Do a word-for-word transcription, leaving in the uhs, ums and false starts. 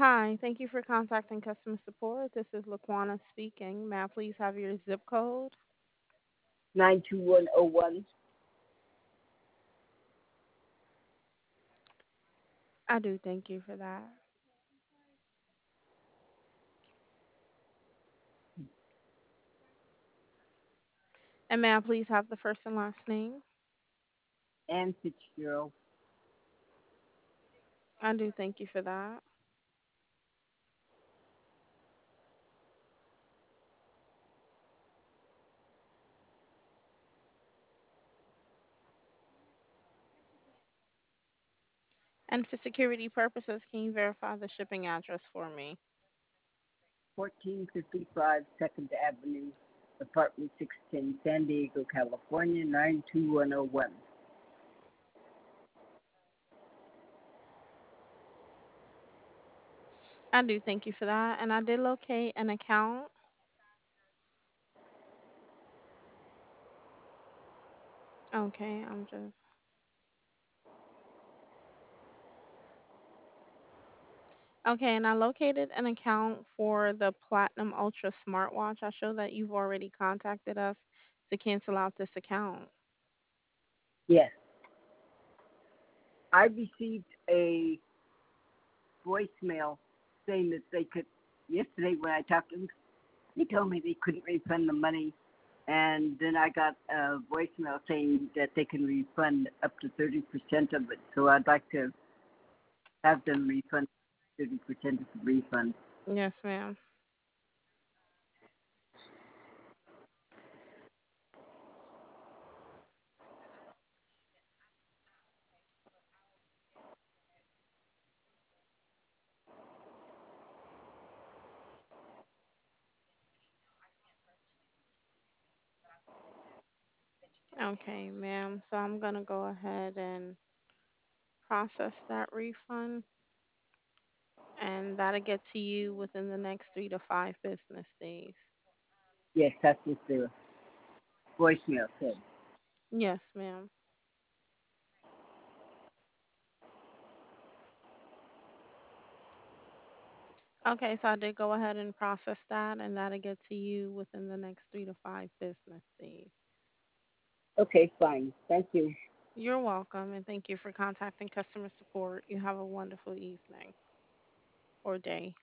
Hi, thank you for contacting customer support. This is Laquana speaking. May I please have your zip code? nine two one oh one. I do thank you for that. And may I please have the first and last name? Ann Fitzgerald. I do thank you for that. And for security purposes, can you verify the shipping address for me? fourteen fifty-five Second Avenue, apartment six ten, San Diego, California, nine two one oh one. I do thank you for that. And I did locate an account. Okay, I'm just. Okay, and I located an account for the Platinum Ultra smartwatch. I show that you've already contacted us to cancel out this account. Yes. I received a voicemail saying that they could, yesterday when I talked to them, they told me they couldn't refund the money. And then I got a voicemail saying that they can refund up to thirty percent of it. So I'd like to have them refund thirty percent of the refund. Yes, ma'am. Okay, ma'am. So I'm going to go ahead and process that refund, and that'll get to you within the next three to five business days. Yes, that's what the voicemail said. Yes, ma'am. Okay, so I did go ahead and process that, and that'll get to you within the next three to five business days. Okay, fine. Thank you. You're welcome, and thank you for contacting customer support. You have a wonderful evening or day.